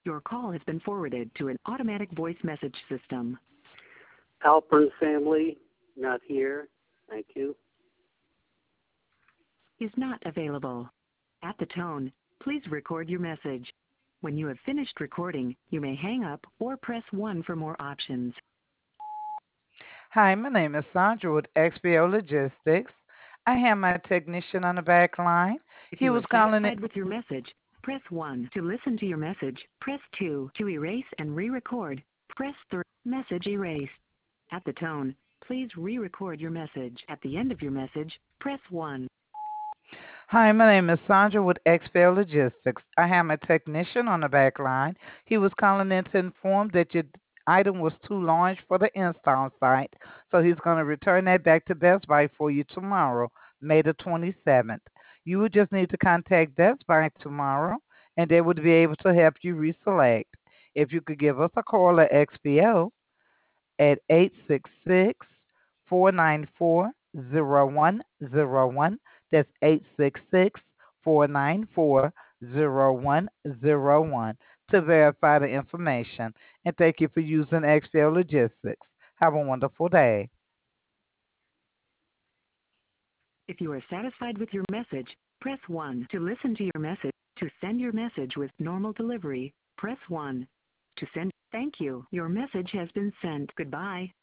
Your call has been forwarded to an automatic voice message system. Halpern family, not here. Thank you. Is not available. At the tone, please record your message. When you have finished recording, you may hang up or press 1 for more options. Hi, my name is Sandra with XPO Logistics. I have my technician on the back line. If He you was are calling it. satisfied with your message, press 1. To listen to your message, press 2. To erase and re-record, press 3. Message erased. At the tone, please re-record your message. At the end of your message, press 1. Hi, my name is Sandra with XPO Logistics. I have my technician on the back line. He was calling in to inform that your item was too large for the install site, so he's going to return that back to Best Buy for you tomorrow, May the 27th. You would just need to contact Best Buy tomorrow, and they would be able to help you reselect. If you could give us a call at XPO at 866-494-0101. That's 866-494-0101 to verify the information. And thank you for using XPO Logistics. Have a wonderful day. If you are satisfied with your message, press 1. To listen to your message, to send your message with normal delivery, press 1. To send, thank you. Your message has been sent. Goodbye.